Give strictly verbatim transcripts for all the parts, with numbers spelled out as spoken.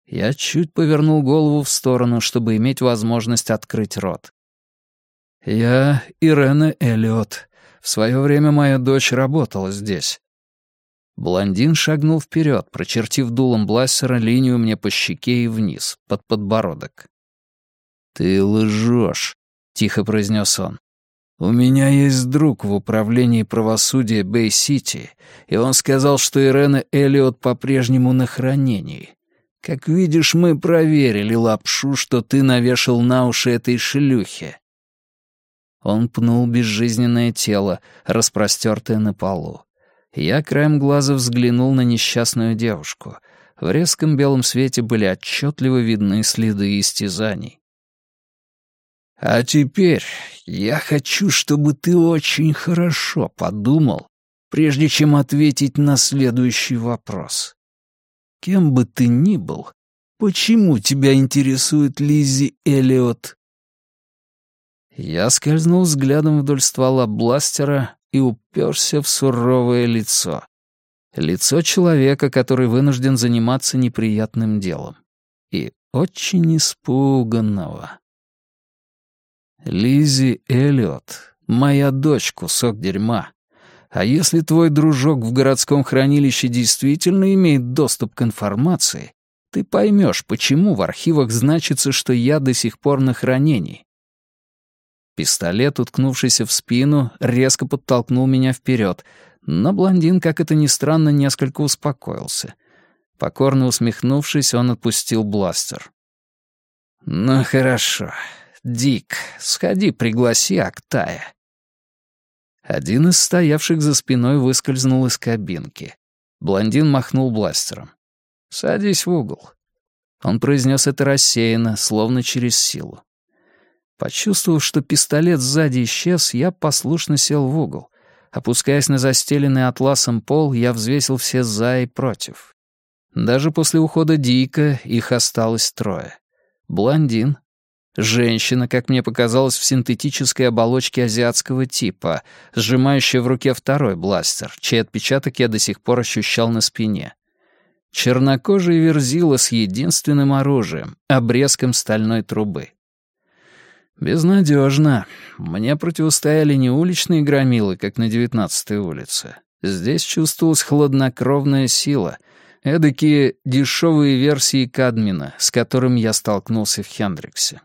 Я чуть повернул голову в сторону, чтобы иметь возможность открыть рот. «Я Ирена Эллиот. В свое время моя дочь работала здесь». Блондин шагнул вперед, прочертив дулом бластера линию мне по щеке и вниз, под подбородок. «Ты лжешь», — тихо произнес он. «У меня есть друг в управлении правосудия Бэй-Сити, и он сказал, что Ирена Эллиот по-прежнему на хранении. Как видишь, мы проверили лапшу, что ты навешал на уши этой шлюхе». Он пнул безжизненное тело, распростертое на полу. Я краем глаза взглянул на несчастную девушку. В резком белом свете были отчетливо видны следы истязаний. «А теперь я хочу, чтобы ты очень хорошо подумал, прежде чем ответить на следующий вопрос. Кем бы ты ни был, почему тебя интересует Лиззи Эллиот?» Я скользнул взглядом вдоль ствола бластера и уперся в суровое лицо. Лицо человека, который вынужден заниматься неприятным делом. И очень испуганного. «Лиззи Эллиот, моя дочь, кусок дерьма. А если твой дружок в городском хранилище действительно имеет доступ к информации, ты поймешь, почему в архивах значится, что я до сих пор на хранении». Пистолет, уткнувшийся в спину, резко подтолкнул меня вперед, но блондин, как это ни странно, несколько успокоился. Покорно усмехнувшись, он отпустил бластер. «Ну хорошо. Дик, сходи, пригласи Актая». Один из стоявших за спиной выскользнул из кабинки. Блондин махнул бластером. «Садись в угол». Он произнес это рассеянно, словно через силу. Почувствовав, что пистолет сзади исчез, я послушно сел в угол. Опускаясь на застеленный атласом пол, я взвесил все «за» и «против». Даже после ухода Дика их осталось трое. Блондин, женщина, как мне показалось, в синтетической оболочке азиатского типа, сжимающая в руке второй бластер, чей отпечаток я до сих пор ощущал на спине. Чернокожий верзила с единственным оружием — обрезком стальной трубы. Безнадежно. Мне противостояли не уличные громилы, как на девятнадцатой улице. Здесь чувствовалась хладнокровная сила, эдакие дешевые версии Кадмина, с которым я столкнулся в Хендриксе.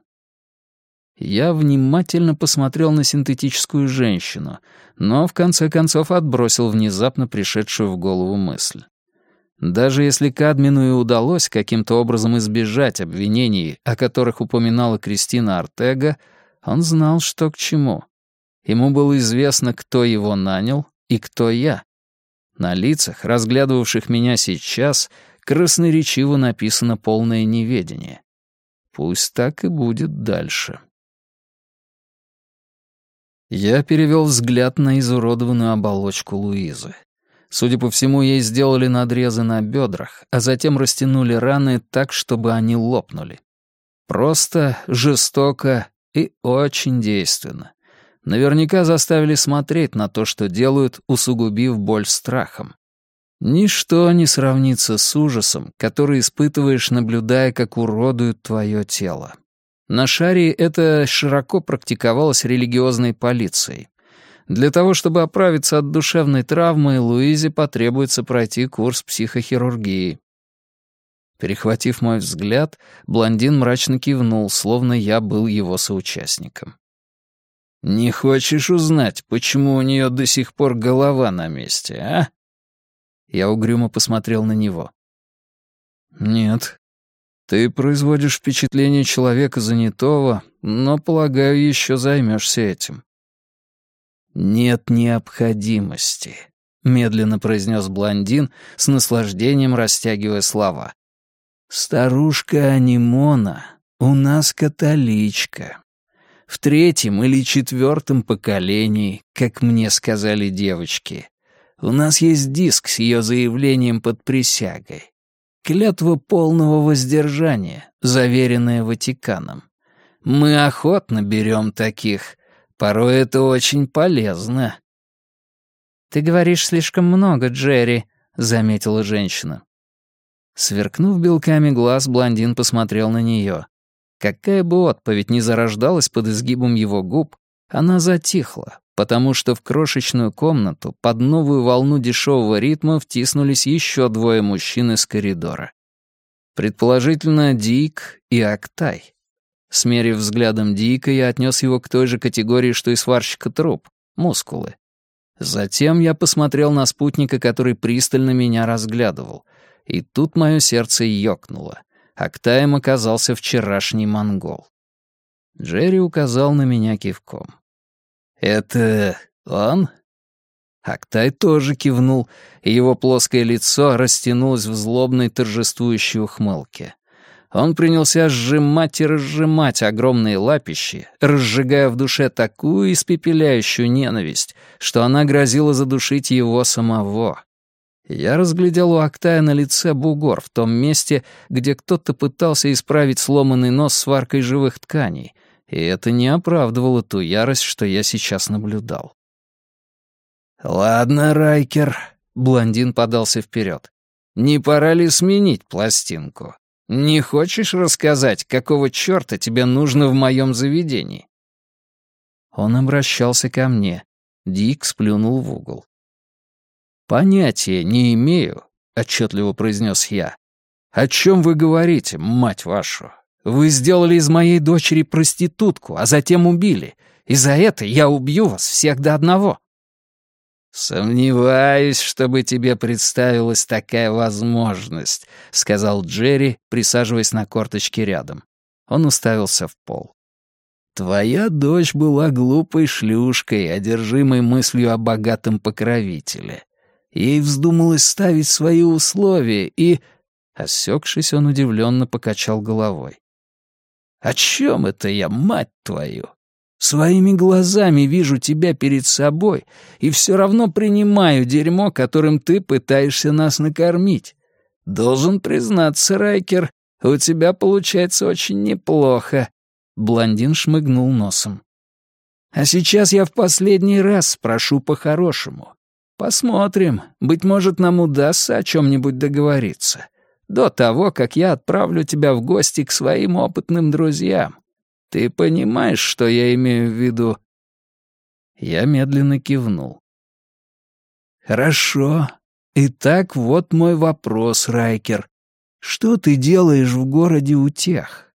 Я внимательно посмотрел на синтетическую женщину, но в конце концов отбросил внезапно пришедшую в голову мысль. Даже если Кадмину и удалось каким-то образом избежать обвинений, о которых упоминала Кристина Артега, он знал, что к чему. Ему было известно, кто его нанял и кто я. На лицах, разглядывавших меня сейчас, красноречиво написано полное неведение. Пусть так и будет дальше. Я перевел взгляд на изуродованную оболочку Луизы. Судя по всему, ей сделали надрезы на бедрах, а затем растянули раны так, чтобы они лопнули. Просто, жестоко и очень действенно. Наверняка заставили смотреть на то, что делают, усугубив боль страхом. Ничто не сравнится с ужасом, который испытываешь, наблюдая, как уродуют твое тело. На Шарии это широко практиковалось религиозной полицией. Для того, чтобы оправиться от душевной травмы, Луизе потребуется пройти курс психохирургии. Перехватив мой взгляд, блондин мрачно кивнул, словно я был его соучастником. «Не хочешь узнать, почему у нее до сих пор голова на месте, а?» Я угрюмо посмотрел на него. «Нет. Ты производишь впечатление человека занятого, но, полагаю, еще займешься этим». «Нет необходимости», — медленно произнес блондин, с наслаждением растягивая слова. «Старушка Анимона у нас католичка. В третьем или четвертом поколении, как мне сказали девочки. У нас есть диск с ее заявлением под присягой. Клятва полного воздержания, заверенная Ватиканом. Мы охотно берем таких. Порой это очень полезно». «Ты говоришь слишком много, Джерри», — заметила женщина. Сверкнув белками глаз, блондин посмотрел на нее. Какая бы отповедь ни зарождалась под изгибом его губ, она затихла, потому что в крошечную комнату под новую волну дешевого ритма втиснулись еще двое мужчин из коридора. Предположительно, Дик и Актай. Смерив взглядом Дика, я отнес его к той же категории, что и сварщика труб — мускулы. Затем я посмотрел на спутника, который пристально меня разглядывал, и тут мое сердце ёкнуло. Актаем оказался вчерашний монгол. Джерри указал на меня кивком. «Это он?» Актай тоже кивнул, и его плоское лицо растянулось в злобной торжествующей ухмылке. Он принялся сжимать и разжимать огромные лапищи, разжигая в душе такую испепеляющую ненависть, что она грозила задушить его самого. Я разглядел у Актая на лице бугор в том месте, где кто-то пытался исправить сломанный нос сваркой живых тканей, и это не оправдывало ту ярость, что я сейчас наблюдал. «Ладно, Райкер», — блондин подался вперед, — «не пора ли сменить пластинку? Не хочешь рассказать, какого черта тебе нужно в моем заведении?» Он обращался ко мне. Дик сплюнул в угол. «Понятия не имею», — отчетливо произнес я. «О чем вы говорите, мать вашу? Вы сделали из моей дочери проститутку, а затем убили, и за это я убью вас всех до одного». «Сомневаюсь, чтобы тебе представилась такая возможность», — сказал Джерри, присаживаясь на корточке рядом. Он уставился в пол. «Твоя дочь была глупой шлюшкой, одержимой мыслью о богатом покровителе. Ей вздумалось ставить свои условия, и...» Осекшись, он удивленно покачал головой. «О чем это я, мать твою? Своими глазами вижу тебя перед собой и все равно принимаю дерьмо, которым ты пытаешься нас накормить. Должен признаться, Райкер, у тебя получается очень неплохо». Блондин шмыгнул носом. «А сейчас я в последний раз спрошу по-хорошему. Посмотрим, быть может, нам удастся о чем-нибудь договориться. До того, как я отправлю тебя в гости к своим опытным друзьям. Ты понимаешь, что я имею в виду?» Я медленно кивнул. «Хорошо. Итак, вот мой вопрос, Райкер. Что ты делаешь в городе Утех?»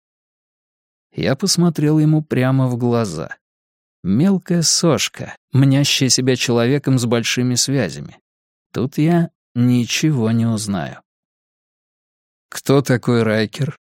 Я посмотрел ему прямо в глаза. Мелкая сошка, мнящая себя человеком с большими связями. Тут я ничего не узнаю. «Кто такой Райкер?»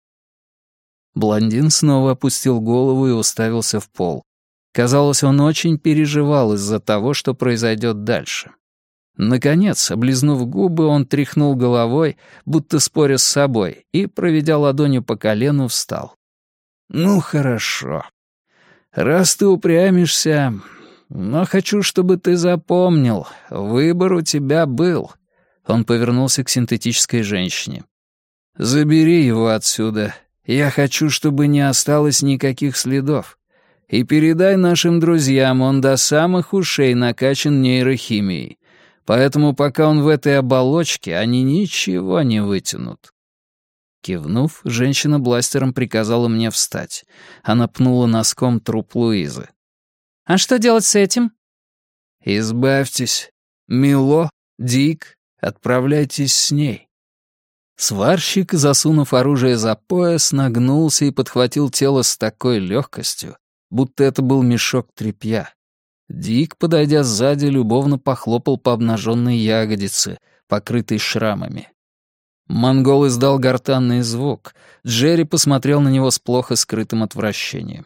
Блондин снова опустил голову и уставился в пол. Казалось, он очень переживал из-за того, что произойдет дальше. Наконец, облизнув губы, он тряхнул головой, будто споря с собой, и, проведя ладонью по колену, встал. «Ну, хорошо. Раз ты упрямишься, но хочу, чтобы ты запомнил, выбор у тебя был». Он повернулся к синтетической женщине. «Забери его отсюда. Я хочу, чтобы не осталось никаких следов. И передай нашим друзьям, он до самых ушей накачан нейрохимией. Поэтому пока он в этой оболочке, они ничего не вытянут». Кивнув, женщина бластером приказала мне встать. Она пнула носком труп Луизы. «А что делать с этим?» «Избавьтесь. Мило, Дик, отправляйтесь с ней». Сварщик, засунув оружие за пояс, нагнулся и подхватил тело с такой легкостью, будто это был мешок тряпья. Дик, подойдя сзади, любовно похлопал по обнаженной ягодице, покрытой шрамами. Монгол издал гортанный звук. Джерри посмотрел на него с плохо скрытым отвращением.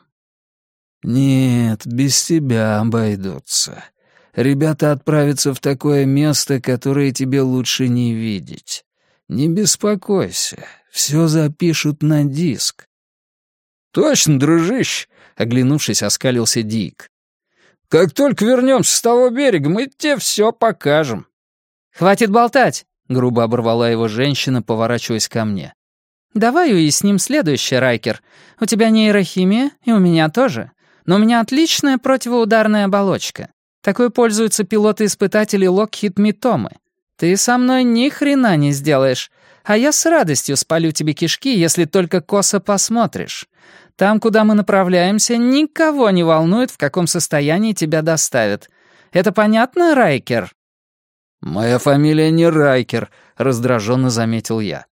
«Нет, без тебя обойдутся. Ребята отправятся в такое место, которое тебе лучше не видеть. Не беспокойся, все запишут на диск». «Точно, дружище», — оглянувшись, оскалился Дик. «Как только вернемся с того берега, мы тебе все покажем». «Хватит болтать», — грубо оборвала его женщина, поворачиваясь ко мне. «Давай уясним следующее, Райкер. У тебя нейрохимия, и у меня тоже. Но у меня отличная противоударная оболочка. Такой пользуются пилоты-испытатели Локхид Митомы. Ты со мной ни хрена не сделаешь. А я с радостью спалю тебе кишки, если только косо посмотришь. Там, куда мы направляемся, никого не волнует, в каком состоянии тебя доставят. Это понятно, Райкер?» «Моя фамилия не Райкер», — раздраженно заметил я.